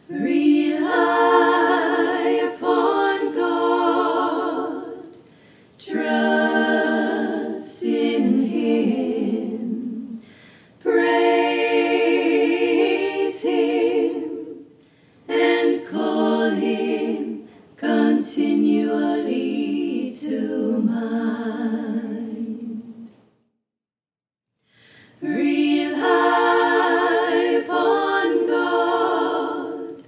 Rely upon God, trust in Him, praise Him, and call Him continually to mind. Rely upon God,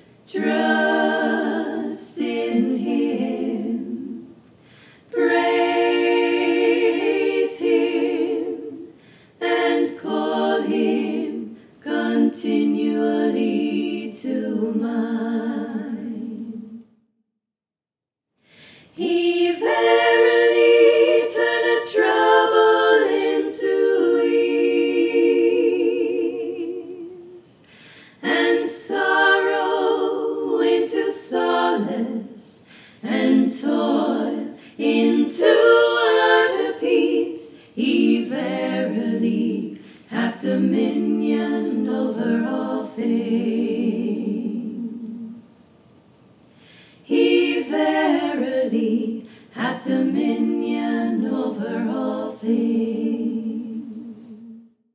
trust in Him, praise Him, and call Him continually to mind. He verily turneth trouble into ease, and sorrow into solace, and toil into utter peace. He verily hath dominion over all things. He verily hath dominion over all things.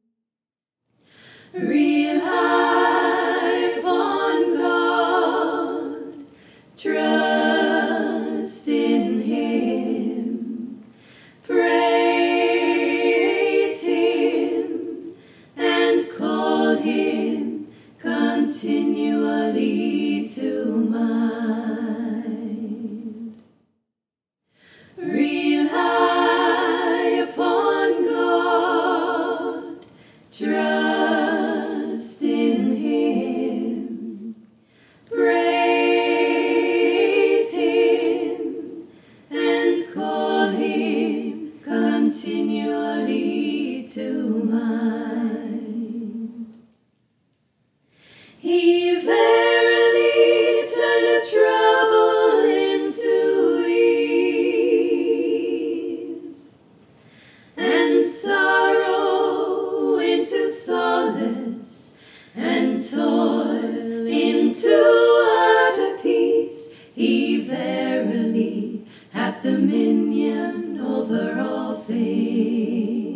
Rely upon God, trust in Him, praise Him, and call Him continually to mind. Rely upon God, trust in Him, praise Him, and call Him continually to mind. He verily turneth trouble into ease, and sorrow into solace, and toil into utter peace. He verily hath dominion over all things.